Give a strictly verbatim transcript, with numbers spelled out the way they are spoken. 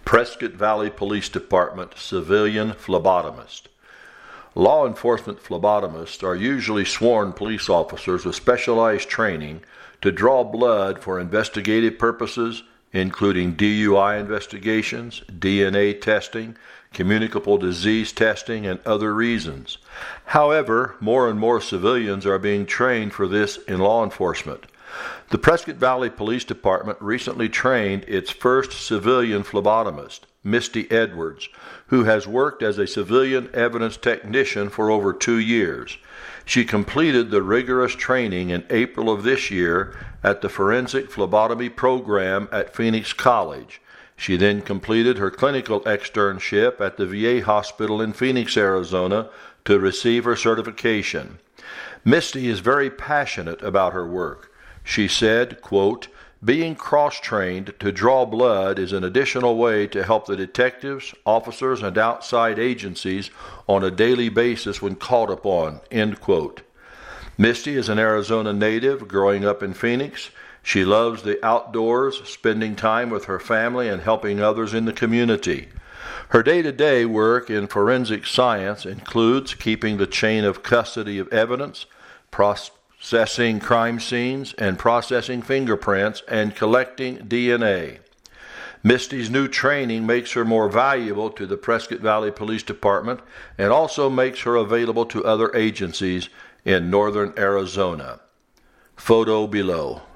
Prescott Valley Police Department civilian phlebotomist. Law enforcement phlebotomists are usually sworn police officers with specialized training to draw blood for investigative purposes, including D U I investigations, D N A testing, communicable disease testing, and other reasons. However, more and more civilians are being trained for this in law enforcement. The Prescott Valley Police Department recently trained its first civilian phlebotomist, Misty Edwards, who has worked as a civilian evidence technician for over two years. She completed the rigorous training in April of this year at the Forensic Phlebotomy Program at Phoenix College. She then completed her clinical externship at the V A hospital in Phoenix, Arizona, to receive her certification. Misty is very passionate about her work. She said, quote, "Being cross-trained to draw blood is an additional way to help the detectives, officers, and outside agencies on a daily basis when called upon," end quote. Misty is an Arizona native growing up in Phoenix. She loves the outdoors, spending time with her family and helping others in the community. Her day-to-day work in forensic science includes keeping the chain of custody of evidence, processing crime scenes, and processing fingerprints and collecting D N A. Misty's new training makes her more valuable to the Prescott Valley Police Department and also makes her available to other agencies in northern Arizona. Photo below.